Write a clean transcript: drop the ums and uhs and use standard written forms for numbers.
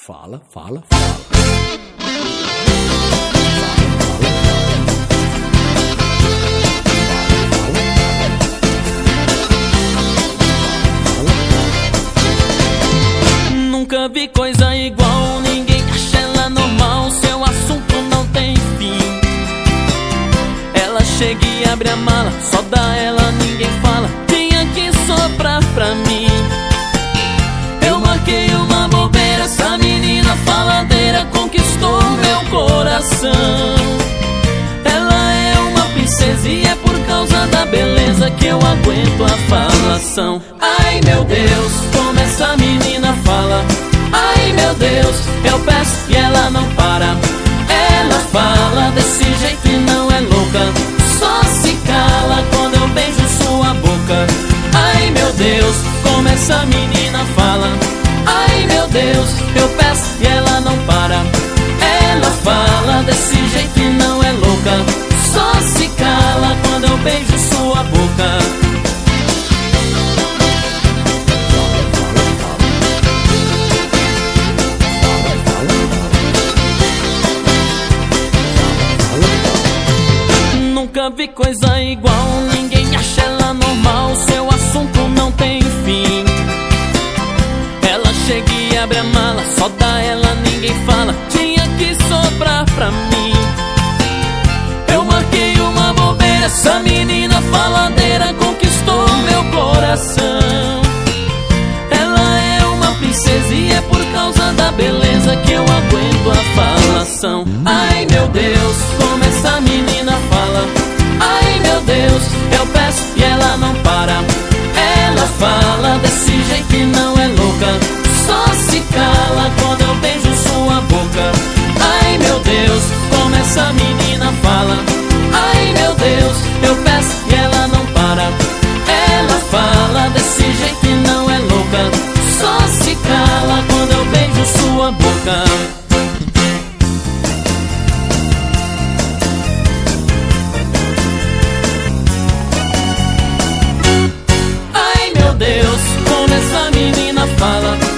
Fala, fala, fala. Nunca vi coisa igual, ninguém acha ela normal, seu assunto não tem fim. Ela chega e abre a mala, só dá ela, ninguém fala, tinha que soprar pra mim. Eu marquei uma bobeira, essa menina faladeira conquistou meu coração. Ela é uma princesa e é por causa da beleza que eu aguento a falação. Ai meu Deus, como essa menina fala. Ai meu Deus, eu peço e ela não para. Ela fala desse jeito e não é louca, só se cala quando eu beijo sua boca. Ai meu Deus, como essa menina fala. Ai meu Deus, eu peço e ela não para. Ela fala desse jeito e não é louca, só se cala quando eu beijo sua boca. Nunca vi coisa igual, ninguém acha ela normal, seu assunto não tem fim. Ela chega e abre a mala, só dá ela, ninguém fala, tinha que sobrar pra mim. Eu marquei uma bobeira, essa menina faladeira conquistou meu coração. Ela é uma princesa e é por causa da beleza que eu aguento a falação. Ai meu Deus, como essa menina fala. Ai meu Deus, eu peço e ela não para. Ela fala desse jeito e não é louca, só se cala quando eu beijo sua boca. Ai meu Deus, como essa menina fala. Ai meu Deus, eu peço e ela não para. Ela fala desse jeito e não é louca, só se cala quando eu beijo sua boca. Ai meu Deus, como essa menina fala.